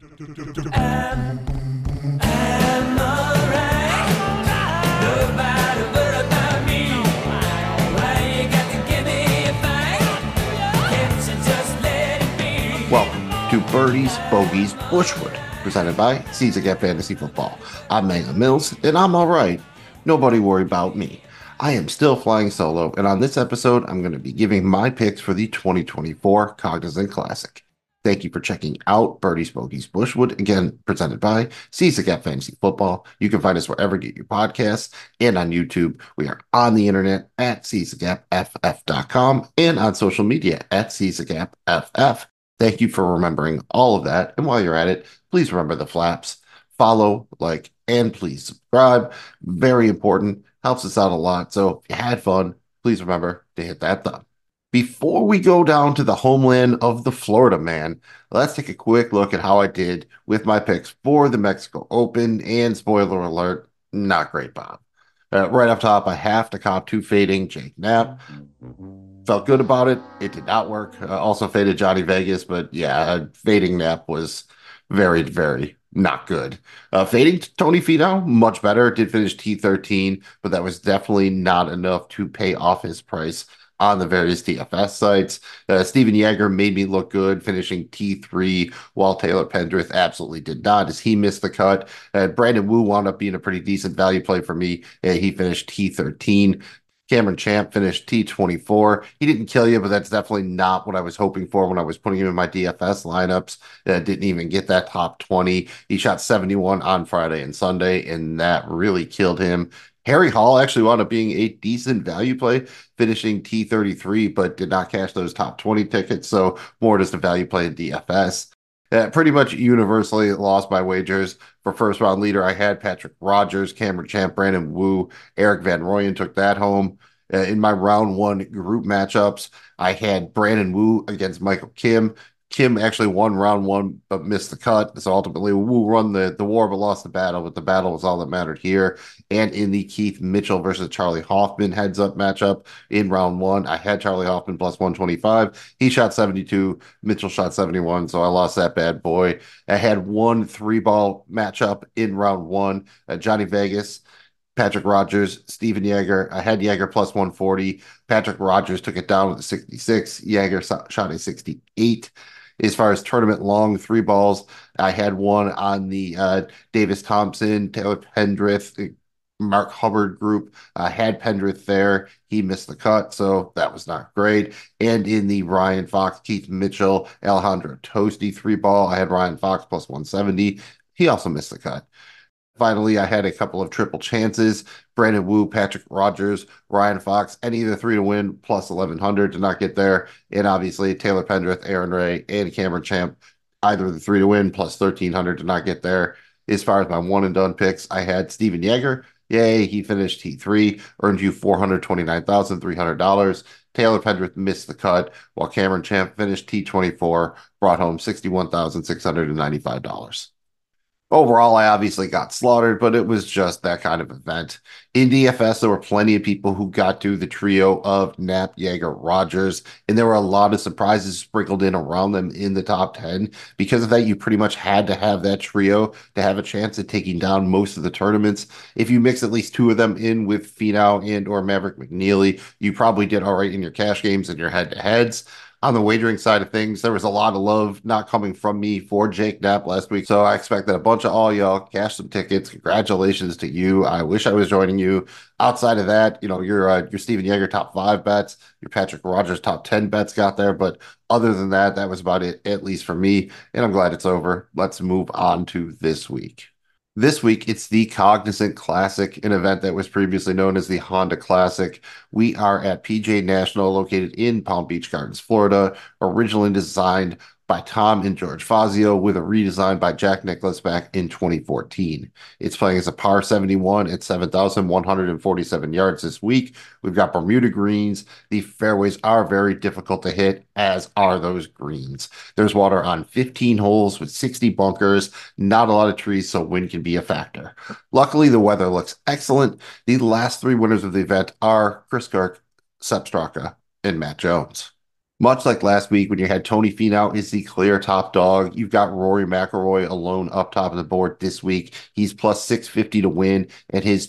Welcome to Birdies, Bogeys, Bushwood, presented by CZGAP Fantasy Football. I'm Megan Mills, and I'm all right. Nobody worry about me. I am still flying solo, and on this episode, I'm going to be giving my picks for the 2024 Cognizant Classic. Thank you for checking out Birdies, Bogeys, Bushwood, again, presented by CZGAP Fantasy Football. You can find us wherever you get your podcasts and on YouTube. We are on the internet at czgapff.com and on social media at czgapff. Thank you for remembering all of that. And while you're at it, please remember the flaps. Follow, like, and please subscribe. Very important. Helps us out a lot. So if you had fun, please remember to hit that thumb. Before we go down to the homeland of the Florida man, let's take a quick look at how I did with my picks for the Mexico Open. And spoiler alert, not great, Bob. Right off top, I have to cop to fading Jake Knapp. Felt good about it. It did not work. Also faded Johnny Vegas, but yeah, fading Knapp was very, very not good. Fading Tony Finau, much better. Did finish T13, but that was definitely not enough to pay off his price on the various DFS sites. Steven Jaeger made me look good, finishing T3, while Taylor Pendrith absolutely did not, as he missed the cut. Brandon Wu wound up being a pretty decent value play for me. He finished T13. Cameron Champ finished T24. He didn't kill you, but that's definitely not what I was hoping for when I was putting him in my DFS lineups. Didn't even get that top 20. He shot 71 on Friday and Sunday, and that really killed him. Harry Hall actually wound up being a decent value play, finishing T33, but did not cash those top 20 tickets, so more just a value play in DFS. Pretty much universally lost my wagers. For first round leader, I had Patrick Rogers, Cameron Champ, Brandon Wu, Eric Van Rooyen took that home. In my round one group matchups, I had Brandon Wu against Michael Kim. Kim actually won round one, but missed the cut. So ultimately, Wu won the war, but lost the battle. But the battle was all that mattered here. And in the Keith Mitchell versus Charlie Hoffman heads-up matchup in round one, I had Charlie Hoffman plus 125. He shot 72. Mitchell shot 71. So I lost that bad boy. I had one three-ball matchup in round one. Johnny Vegas, Patrick Rogers, Steven Jaeger. I had Jaeger plus 140. Patrick Rogers took it down with a 66. Jaeger shot a 68. As far as tournament long three balls, I had one on the Davis Thompson, Taylor Pendrith, Mark Hubbard group. I had Pendrith there. He missed the cut, so that was not great. And in the Ryan Fox, Keith Mitchell, Alejandro Toasty three ball, I had Ryan Fox plus 170. He also missed the cut. Finally, I had a couple of triple chances. Brandon Wu, Patrick Rogers, Ryan Fox, any of the three to win, plus 1,100 to not get there. And obviously, Taylor Pendrith, Aaron Ray, and Cameron Champ, either of the three to win, plus 1,300 to not get there. As far as my one and done picks, I had Steven Jaeger. Yay, he finished T3, earned you $429,300. Taylor Pendrith missed the cut, while Cameron Champ finished T24, brought home $61,695. Overall, I obviously got slaughtered, but it was just that kind of event. In DFS, there were plenty of people who got to the trio of Knapp, Jaeger, Rogers, and there were a lot of surprises sprinkled in around them in the top 10. Because of that, you pretty much had to have that trio to have a chance at taking down most of the tournaments. If you mix at least two of them in with Finau and or Maverick McNeely, you probably did all right in your cash games and your head-to-heads. On the wagering side of things, there was a lot of love not coming from me for Jake Knapp last week. So I expect that a bunch of all y'all cashed some tickets. Congratulations to you. I wish I was joining you. Outside of that, your Steven Jaeger top 5 bets, your Patrick Rogers top 10 bets got there. But other than that, that was about it, at least for me. And I'm glad it's over. Let's move on to this week. This week, it's the Cognizant Classic, an event that was previously known as the Honda Classic. We are at PGA National, located in Palm Beach Gardens, Florida, originally designed by Tom and George Fazio with a redesign by Jack Nicklaus back in 2014. It's playing as a par 71 at 7,147 yards this week. We've got Bermuda greens. The fairways are very difficult to hit, as are those greens. There's water on 15 holes with 60 bunkers, not a lot of trees, so wind can be a factor. Luckily, the weather looks excellent. The last three winners of the event are Chris Kirk, Sepp Straka, and Matt Jones. Much like last week when you had Tony Finau is the clear top dog. You've got Rory McIlroy alone up top of the board this week. He's plus 650 to win, and his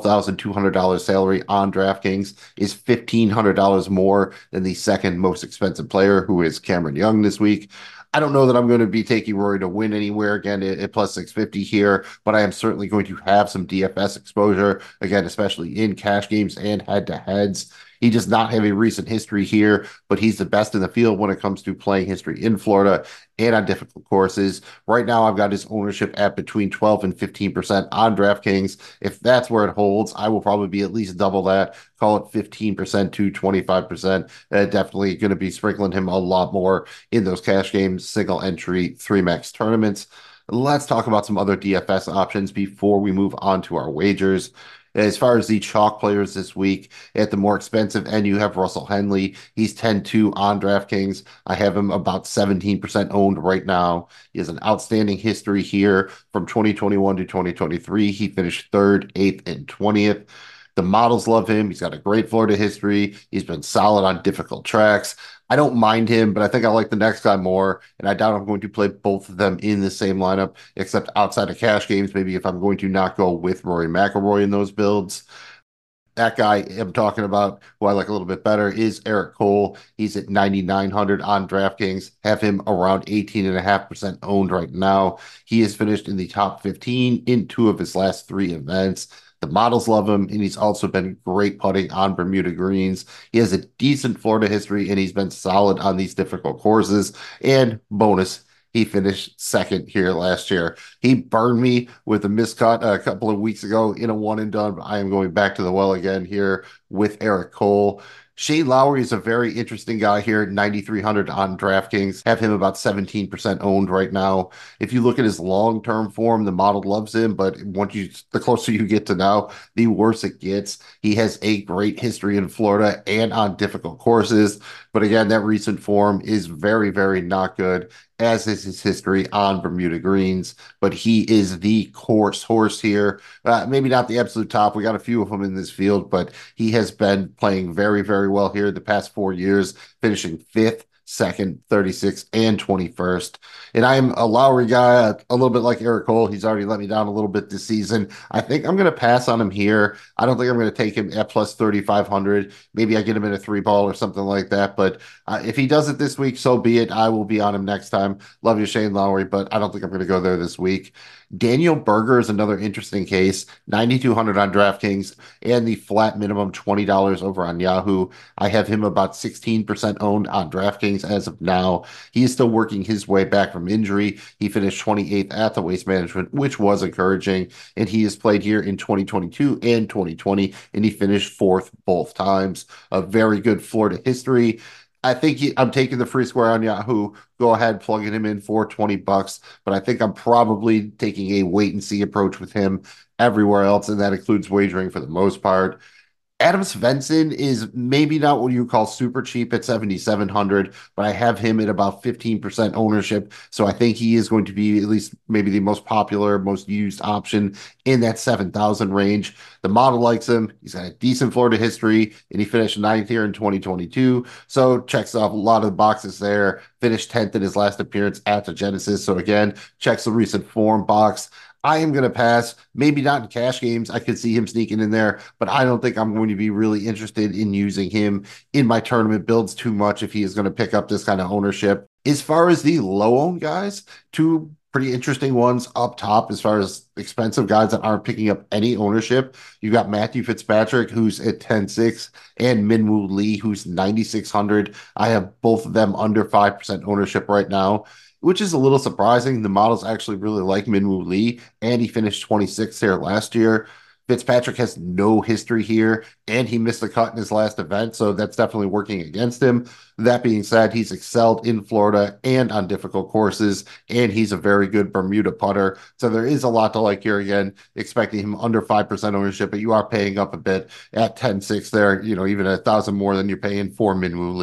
$12,200 salary on DraftKings is $1,500 more than the second most expensive player, who is Cameron Young this week. I don't know that I'm going to be taking Rory to win anywhere again at plus 650 here, but I am certainly going to have some DFS exposure, again, especially in cash games and head to heads. He does not have a recent history here, but he's the best in the field when it comes to playing history in Florida and on difficult courses. Right now, I've got his ownership at between 12 and 15% on DraftKings. If that's where it holds, I will probably be at least double that, call it 15% to 25%. Definitely going to be sprinkling him a lot more in those cash games, single entry, three max tournaments. Let's talk about some other DFS options before we move on to our wagers. As far as the chalk players this week, at the more expensive end, you have Russell Henley. He's 10-2 on DraftKings. I have him about 17% owned right now. He has an outstanding history here from 2021 to 2023. He finished third, eighth, and 20th. The models love him. He's got a great Florida history. He's been solid on difficult tracks. I don't mind him, but I think I like the next guy more, and I doubt I'm going to play both of them in the same lineup, except outside of cash games, maybe if I'm going to not go with Rory McIlroy in those builds. That guy I'm talking about, who I like a little bit better, is Eric Cole. He's at 9,900 on DraftKings. Have him around 18.5% owned right now. He has finished in the top 15 in two of his last three events. The models love him, and he's also been great putting on Bermuda greens. He has a decent Florida history, and he's been solid on these difficult courses. And bonus, he finished second here last year. He burned me with a miscut a couple of weeks ago in a one and done. But I am going back to the well again here with Eric Cole. Shane Lowry is a very interesting guy here, 9,300 on DraftKings. Have him about 17% owned right now. If you look at his long-term form, the model loves him, but the closer you get to now, the worse it gets. He has a great history in Florida and on difficult courses. But again, that recent form is very, very not good, as is his history on Bermuda greens. But he is the course horse here. Maybe not the absolute top. We got a few of them in this field, but he has been playing very, very well here the past 4 years, finishing fifth, second, 36th, and 21st. And I'm a Lowry guy, a little bit like Eric Cole. He's already let me down a little bit this season. I think I'm going to pass on him here. I don't think I'm going to take him at plus 3,500. Maybe I get him in a three ball or something like that. But if he does it this week, so be it. I will be on him next time. Love you, Shane Lowry, but I don't think I'm going to go there this week. Daniel Berger is another interesting case. 9,200 on DraftKings and the flat minimum $20 over on Yahoo. I have him about 16% owned on DraftKings as of now. He is still working his way back from injury. He finished 28th at the Waste Management, which was encouraging. And he has played here in 2022 and 2020, and he finished fourth both times. A very good Florida history. I think I'm taking the free square on Yahoo. Go ahead, plugging him in for $20. But I think I'm probably taking a wait and see approach with him everywhere else, and that includes wagering for the most part. Adam Svensson is maybe not what you call super cheap at 7,700, but I have him at about 15% ownership. So I think he is going to be at least maybe the most popular, most used option in that 7,000 range. The model likes him. He's got a decent Florida history, and he finished ninth here in 2022. So checks off a lot of the boxes there. Finished 10th in his last appearance at the Genesis. So again, checks the recent form box. I am going to pass. Maybe not in cash games. I could see him sneaking in there, but I don't think I'm going to be really interested in using him in my tournament builds too much if he is going to pick up this kind of ownership. As far as the low owned guys, two pretty interesting ones up top as far as expensive guys that aren't picking up any ownership. You got Matthew Fitzpatrick, who's at 10-6, and Minwoo Lee, who's 9,600. I have both of them under 5% ownership right now, which is a little surprising. The models actually really like Minwoo Lee, and he finished 26th there last year. Fitzpatrick has no history here, and he missed the cut in his last event, so that's definitely working against him. That being said, he's excelled in Florida and on difficult courses, and he's a very good Bermuda putter. So there is a lot to like here again, expecting him under 5% ownership, but you are paying up a bit at 10-6 there, even 1,000 more than you're paying for Minwoo Lee.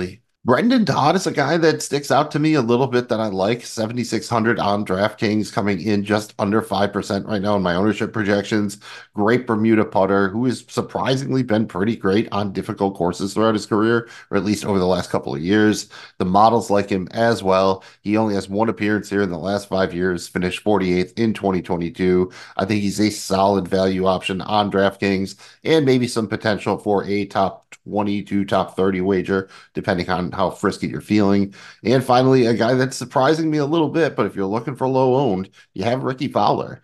Brendan Todd is a guy that sticks out to me a little bit that I like. 7,600 on DraftKings coming in just under 5% right now in my ownership projections. Great Bermuda putter who has surprisingly been pretty great on difficult courses throughout his career, or at least over the last couple of years. The models like him as well. He only has one appearance here in the last 5 years, finished 48th in 2022. I think he's a solid value option on DraftKings and maybe some potential for a top 20 to top 30 wager depending on how frisky you're feeling. And finally, a guy that's surprising me a little bit, but if you're looking for low owned, you have Ricky Fowler,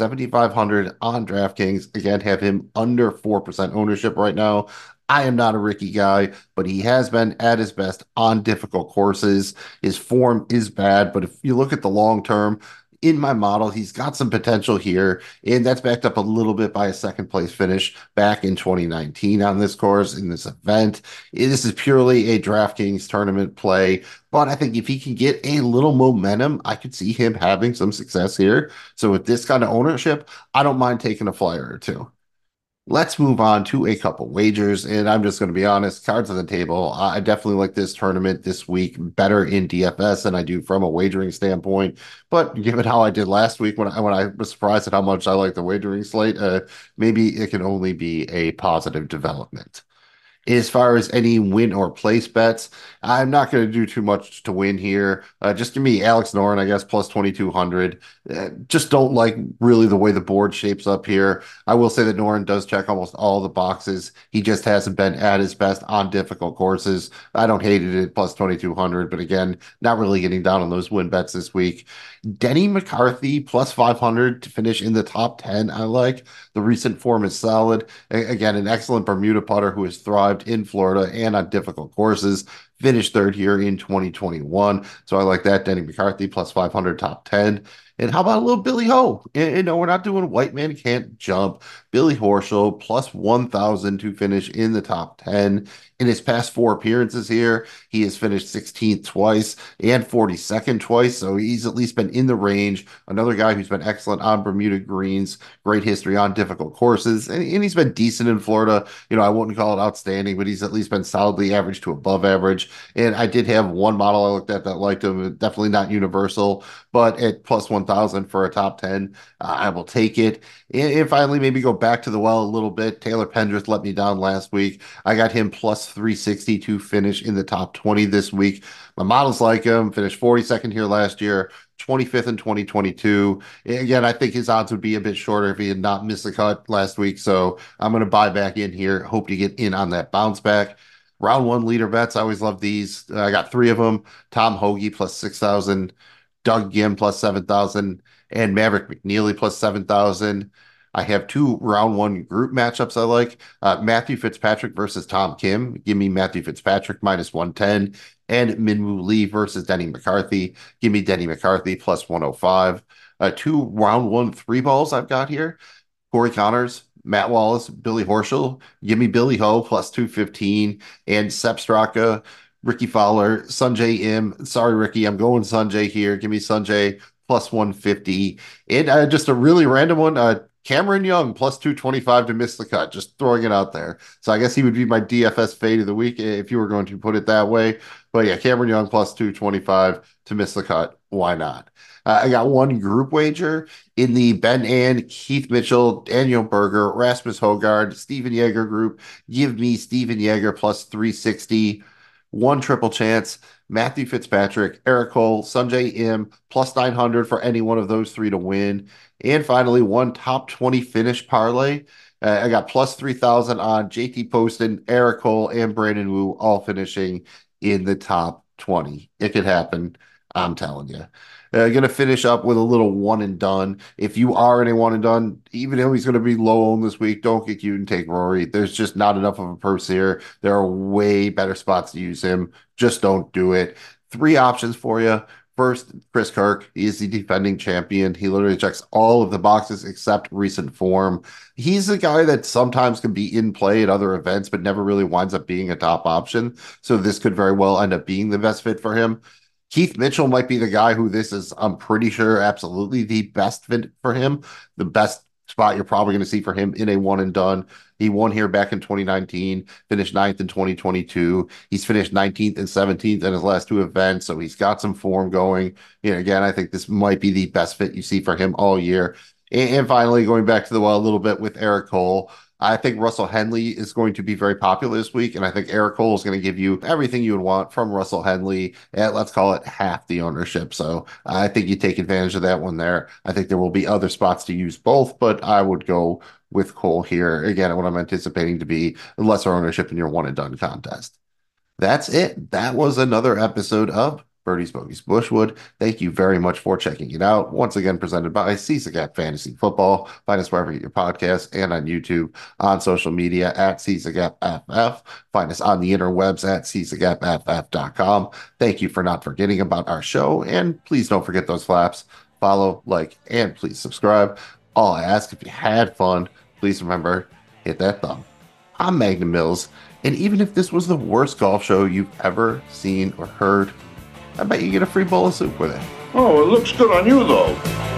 7,500 on DraftKings. Again, have him under 4% ownership right now. I am not a Ricky guy, but he has been at his best on difficult courses. His form is bad, but if you look at the long term, in my model, he's got some potential here, and that's backed up a little bit by a second place finish back in 2019 on this course in this event. This is purely a DraftKings tournament play, but I think if he can get a little momentum, I could see him having some success here. So with this kind of ownership, I don't mind taking a flyer or two. Let's move on to a couple wagers, and I'm just going to be honest, cards on the table. I definitely like this tournament this week better in DFS than I do from a wagering standpoint. But given how I did last week when I was surprised at how much I like the wagering slate, maybe it can only be a positive development. As far as any win or place bets, I'm not going to do too much to win here. Just give me Alex Noren, I guess, plus 2,200. Just don't like really the way the board shapes up here. I will say that Noren does check almost all the boxes. He just hasn't been at his best on difficult courses. I don't hate it at plus 2,200, but again, not really getting down on those win bets this week. Denny McCarthy plus 500 to finish in the top 10. I like the recent form is solid. Again, an excellent Bermuda putter who has thrived in Florida and on difficult courses. Finished third here in 2021. So I like that. Denny McCarthy plus 500 top 10. And how about a little Billy Ho? We're not doing white man can't jump. Billy Horschel plus 1,000 to finish in the top 10. In his past four appearances here, he has finished 16th twice and 42nd twice. So he's at least been in the range. Another guy who's been excellent on Bermuda greens, great history on difficult courses. And he's been decent in Florida. I wouldn't call it outstanding, but he's at least been solidly average to above average. And I did have one model I looked at that liked him. Definitely not universal, but at plus 1,000 for a top 10, I will take it. And finally, maybe go back to the well a little bit. Taylor Pendrith let me down last week. I got him plus 360 to finish in the top 20 this week. My models like him, finished 42nd here last year, 25th in 2022. Again, I think his odds would be a bit shorter if he had not missed the cut last week. So I'm going to buy back in here. Hope to get in on that bounce back. Round one leader bets. I always love these. I got three of them. Tom Hoge plus 6,000, Doug Gim plus 7,000, and Maverick McNeely plus 7,000. I have two round one group matchups I like. Matthew Fitzpatrick versus Tom Kim. Give me Matthew Fitzpatrick minus 110. And Minwoo Lee versus Denny McCarthy. Give me Denny McCarthy plus 105. Two round one three balls I've got here. Corey Connors, Matt Wallace, Billy Horschel. Give me Billy Ho plus 215 and Sepp Straka, Ricky Fowler, Sanjay Im. Sorry, Ricky, I'm going Sanjay here. Give me Sanjay plus 150. And just a really random one. Cameron Young plus 225 to miss the cut. Just throwing it out there. So I guess he would be my DFS fade of the week if you were going to put it that way. But yeah, Cameron Young plus 225 to miss the cut. Why not? I got one group wager in the Ben and Keith Mitchell, Daniel Berger, Rasmus Hogard, Steven Yeager group. Give me Steven Yeager plus 360. One triple chance. Matthew Fitzpatrick, Eric Cole, Sanjay Im, plus 900 for any one of those three to win. And finally, one top 20 finish parlay. I got plus 3,000 on JT Poston, Eric Cole, and Brandon Wu all finishing in the top 20. It could happen. I'm telling you. Going to finish up with a little one and done. If you are in a one and done, even though he's going to be low owned this week, don't get cute and take Rory. There's just not enough of a purse here. There are way better spots to use him. Just don't do it. Three options for you. First, Chris Kirk. He is the defending champion. He literally checks all of the boxes except recent form. He's a guy that sometimes can be in play at other events, but never really winds up being a top option. So this could very well end up being the best fit for him. Keith Mitchell might be the guy who this is, I'm pretty sure, absolutely the best fit for him, the best spot you're probably going to see for him in a one and done. He won here back in 2019, finished ninth in 2022. He's finished 19th and 17th in his last two events, so he's got some form going. Again, I think this might be the best fit you see for him all year. And finally, going back to the well a little bit with Eric Cole, I think Russell Henley is going to be very popular this week, and I think Eric Cole is going to give you everything you would want from Russell Henley at, let's call it, half the ownership. So I think you take advantage of that one there. I think there will be other spots to use both, but I would go with Cole here. Again, what I'm anticipating to be lesser ownership in your one and done contest. That's it. That was another episode of Birdies Bogeys Bushwood. Thank you very much for checking it out. Once again, presented by CSAGAP Fantasy Football. Find us wherever you get your podcasts and on YouTube, on social media at CSAGAPFF. Find us on the interwebs at CSAGAPFF.com. Thank you for not forgetting about our show. And please don't forget those flaps. Follow, like, and please subscribe. All I ask, if you had fun, please remember, hit that thumb. I'm Magnum Mills. And even if this was the worst golf show you've ever seen or heard, I bet you get a free bowl of soup with it. Oh, it looks good on you, though.